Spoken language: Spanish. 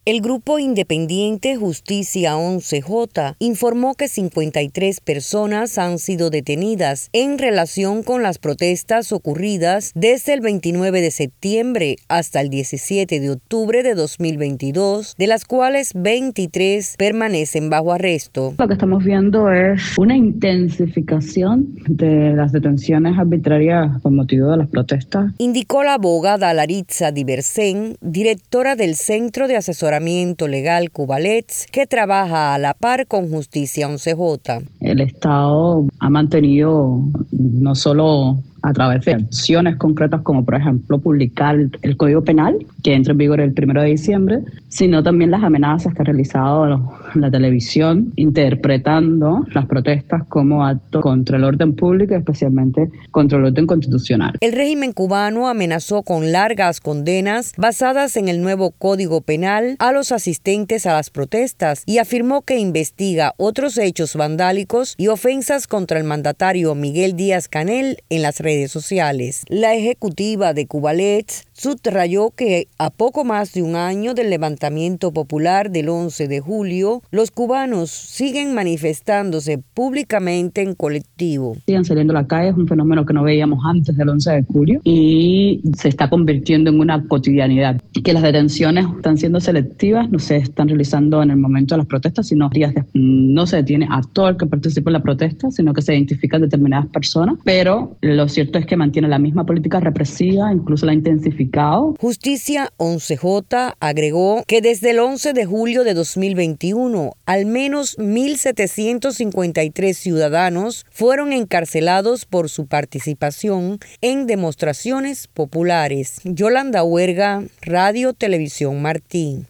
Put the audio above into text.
El grupo independiente Justicia 11J informó que 53 personas han sido detenidas en relación con las protestas ocurridas desde el 29 de septiembre hasta el 17 de octubre de 2022, de las cuales 23 permanecen bajo arresto. Lo que estamos viendo es una intensificación de las detenciones arbitrarias por motivo de las protestas, indicó la abogada Laritza Diversen, directora del Centro de Asesoramiento Legal Cubalets, que trabaja a la par con Justicia 11J. El Estado ha mantenido no solo a través de acciones concretas como por ejemplo publicar el Código Penal, que entra en vigor el 1 de diciembre, sino también las amenazas que ha realizado la televisión, interpretando las protestas como acto contra el orden público y especialmente contra el orden constitucional. El régimen cubano amenazó con largas condenas basadas en el nuevo Código Penal a los asistentes a las protestas y afirmó que investiga otros hechos vandálicos y ofensas contra el mandatario Miguel Díaz-Canel en las redes sociales. La ejecutiva de Cubalets subrayó que a poco más de un año del levantamiento popular del 11 de julio, los cubanos siguen manifestándose públicamente en colectivo. Siguen saliendo a la calle, es un fenómeno que no veíamos antes del 11 de julio y se está convirtiendo en una cotidianidad. Que las detenciones están siendo selectivas, no se están realizando en el momento de las protestas, sino no se detiene a todo el que participa en la protesta, sino que se identifican determinadas personas, pero lo cierto es que mantiene la misma política represiva, incluso la ha intensificado. Justicia 11J agregó que desde el 11 de julio de 2021, al menos 1.753 ciudadanos fueron encarcelados por su participación en demostraciones populares. Yolanda Huerga, Radio Televisión Martín.